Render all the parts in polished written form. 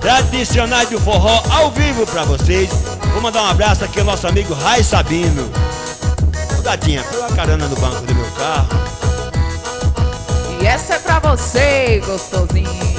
tradicionais do forró ao vivo pra vocês. Vou mandar um abraço aqui ao nosso amigo Rai Sabino. Ô gatinha, pela carona no banco do meu carro. E essa é pra você, gostosinho.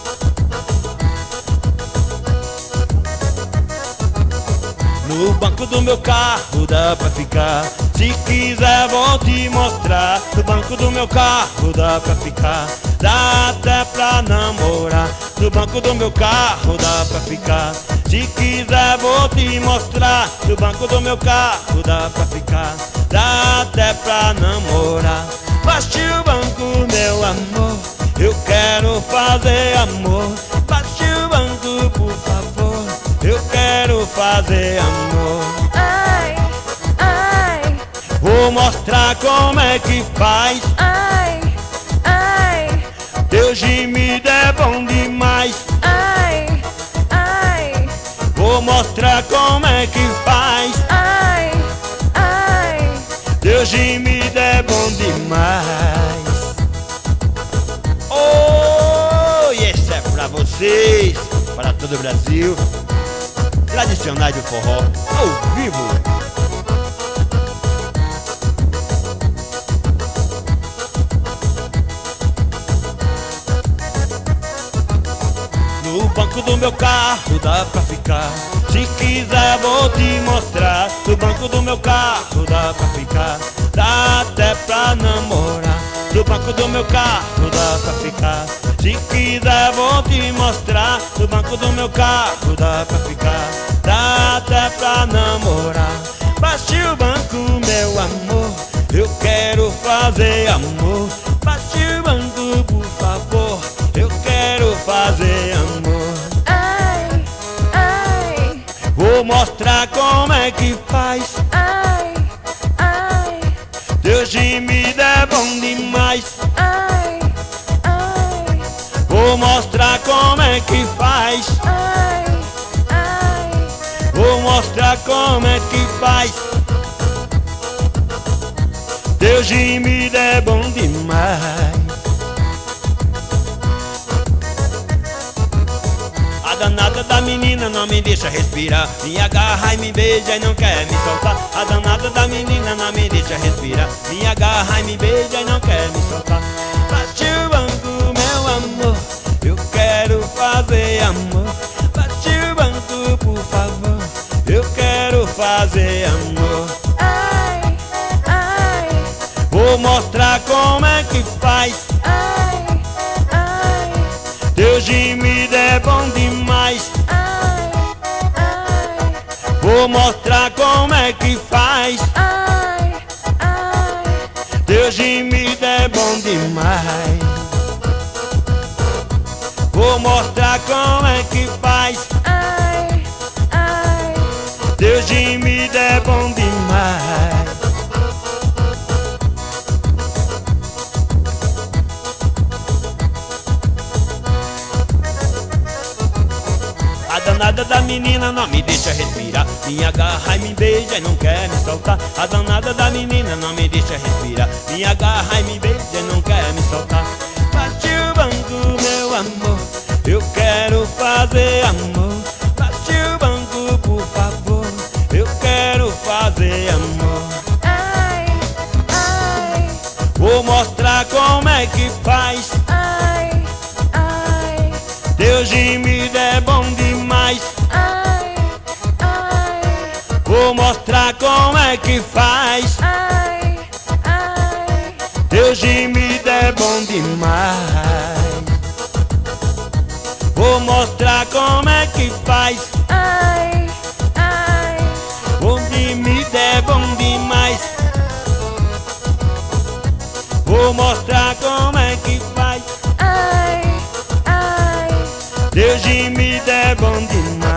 No banco do meu carro dá pra ficar, se quiser vou te mostrar. No banco do meu carro dá pra ficar, dá até pra namorar. No banco do meu carro dá pra ficar, se quiser vou te mostrar. No banco do meu carro dá pra ficar, dá até pra namorar. Baixe o banco, meu amor, eu quero fazer amor. Baixe o banco, por favor, eu quero fazer amor. Ai, ai, Vou mostrar como é que faz. ai, ai, Teu gemido é bom demais. ai, ai, Vou mostrar como é que faz. ai, ai. Teu gemido é bom demais. Oh, e esse é pra vocês, para todo o Brasil. Tradicionais do forró ao vivo. No banco do meu carro dá pra ficar, se quiser vou te mostrar. No banco do meu carro dá pra ficar, dá até pra namorar. No banco do meu carro dá pra ficar, se quiser vou te mostrar. No banco do meu carro dá pra ficar, dá até pra namorar. Baixe o banco, meu amor, eu quero fazer amor. Baixe o banco, por favor, eu quero fazer amor. Ai, ai, Vou mostrar como é que faz. ai, ai, Teu gemido é bom demais. ai, ai, Vou mostrar como é que faz. ai, ai. Vou mostrar como é que faz. Teu gemido é bom demais. A danada da menina não me deixa respirar, me agarra e me beija e não quer me soltar. A danada da menina não me deixa respirar, me agarra e me beija e não quer me soltar. Bate o banco, meu amor, eu quero fazer amor. Bate o banco, por favor, eu quero fazer amor. Ai, ai, Vou mostrar como é que faz. ai, ai, Teu gemido é bom demais. ai, ai, Vou mostrar como é que faz. ai, ai. Teu gemido é bom demais. Vou mostrar como é que faz. Ai, ai, Teu gemido é bom demais. A danada da menina não me deixa respirar, me agarra e me beija e não quer me soltar. A danada da menina não me deixa respirar, me agarra e me beija e não quer me soltar. Bate o banco, meu amor, eu quero fazer amor. Bate o banco, por favor, eu quero fazer amor. ai, ai, Vou mostrar como é que faz. ai, ai, Teu gemido é bom demais. ai, ai, Vou mostrar como é que faz. ai, ai. Teu gemido é bom demais. Vou mostrar como é que faz. Ai, ai, O gemido é bom demais. Vou mostrar como é que faz. ai, ai. Teu gemido é bom demais.